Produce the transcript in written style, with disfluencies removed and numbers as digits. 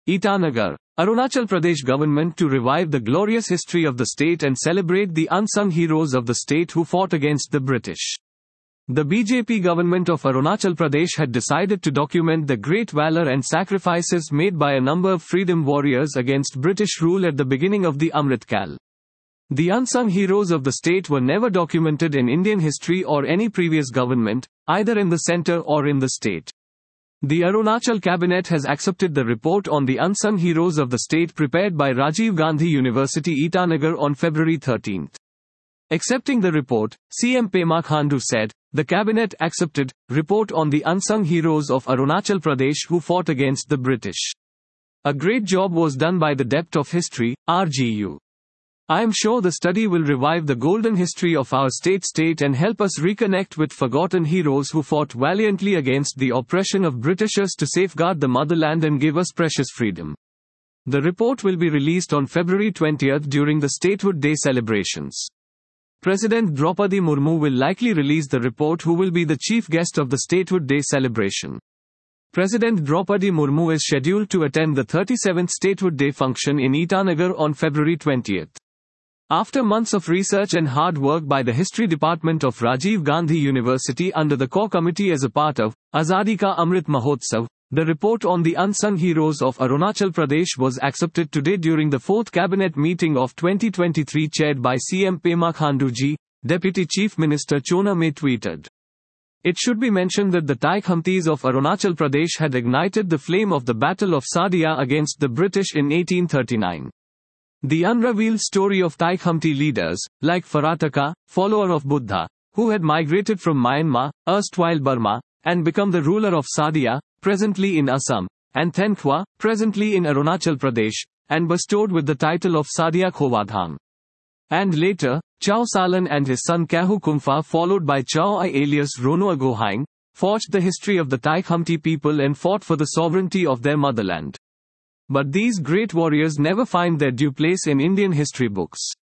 Itanagar, Arunachal Pradesh government to revive the glorious history of the state and celebrate the unsung heroes of the state who fought against the British. The BJP government of Arunachal Pradesh had decided to document the great valor and sacrifices made by a number of freedom warriors against British rule at the beginning of the Amrit Kal. The unsung heroes of the state were never documented in Indian history or any previous government, either in the center or in the state. The Arunachal cabinet has accepted the report on the unsung heroes of the state prepared by Rajiv Gandhi University Itanagar on February 13. Accepting the report, CM Pema Khandu said, "The cabinet accepted report on the unsung heroes of Arunachal Pradesh who fought against the British. A great job was done by the depth of history, RGU. I am sure the study will revive the golden history of our state and help us reconnect with forgotten heroes who fought valiantly against the oppression of Britishers to safeguard the motherland and give us precious freedom." The report will be released on February 20 during the Statehood Day celebrations. President Draupadi Murmu will likely release the report, who will be the chief guest of the Statehood Day celebration. President Draupadi Murmu is scheduled to attend the 37th Statehood Day function in Itanagar on February 20. After months of research and hard work by the History Department of Rajiv Gandhi University under the core committee as a part of Azadi Ka Amrit Mahotsav, the report on the unsung heroes of Arunachal Pradesh was accepted today during the 4th Cabinet meeting of 2023 chaired by CM Pema Khandu ji, Deputy Chief Minister Chona May tweeted. It should be mentioned that the Taik Hamtis of Arunachal Pradesh had ignited the flame of the Battle of Sadia against the British in 1839. The unrevealed story of Taik Hamti leaders, like Farataka, follower of Buddha, who had migrated from Myanmar, erstwhile Burma, and become the ruler of Sadia, presently in Assam, and Tenkhwa, presently in Arunachal Pradesh, and bestowed with the title of Sadia Khowathan. And later, Chao Salan and his son Kahu Kumfa, followed by Chao I alias Rono Agohaing, forged the history of the Taik Hamti people and fought for the sovereignty of their motherland. But these great warriors never find their due place in Indian history books.